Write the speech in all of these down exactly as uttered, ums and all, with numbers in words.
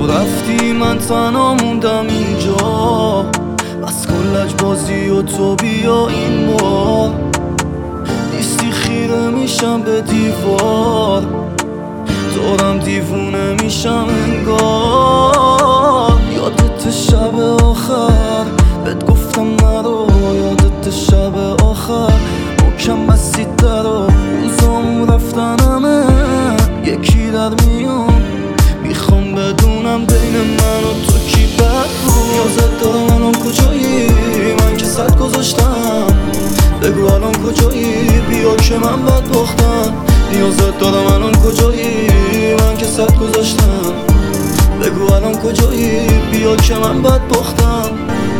تو رفتی من تنها موندم اینجا، بس کن لجبازی و تو بیا این بار. نیستی خیره میشم به دیوار، دارم دیوونه میشم انگار. یادت شب آخر بهت گفتم نرو، یادت شب آخر محکم بستید درو. روزامون رفتن همه یکی در میان، میخوام بدونم بین من و تو کی بد بود. نیازت دارم الان کجایی، من که صد گذاشتم. بگو الان کجایی، بیا که من بد باختم. نیازت دارم الان کجایی، من که صد گذاشتم. بگو الان کجایی، بیا که من بد باختم.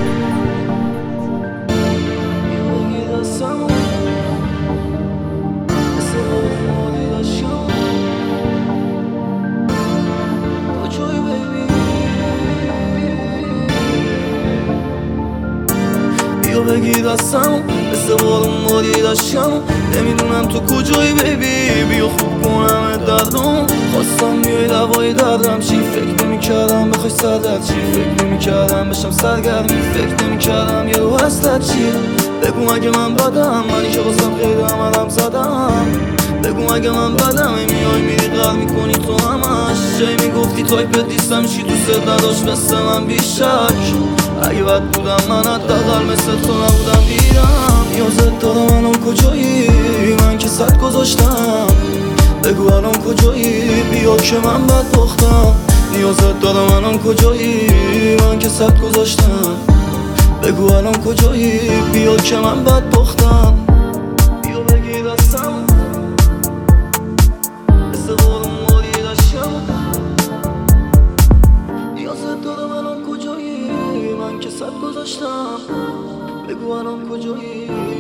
بیا بگی دستم مثل بارون باری داشتم. نمیدونم تو کجایی بیبی، بیا خوب کنم دردم. خواستم بیای دوای دردم چی، فکر نمی کردم بخوای سردر چی، فکر نمی کردم بشم سرگرمی، فکر نمی کردم یه رو هستت چیه. بگو اگه من بدم، منی که بازم خیلی عملم زدم. بگو اگه من بدم، میای میری غر میکنی تو همش. جایی میگفتی تایپت نیستم، چی دوست نداشت مثل من بیشک. اگه بد بودم من حداقل مثل تو نبودم دیرم. نیازت دارم الان کجایی، من که صد گذاشتم. بگو الان کجایی، بیا که من بد باختم. نیازت دارم الان کجایی، من که صد گذاشتم. بگو الان کجایی، بیا که من بد باختم. بیا بگی دستم مثل بارون باری داشتم. نیازت دارم الان کجایی، من که صد گذاشتم. بگو الان کجایی.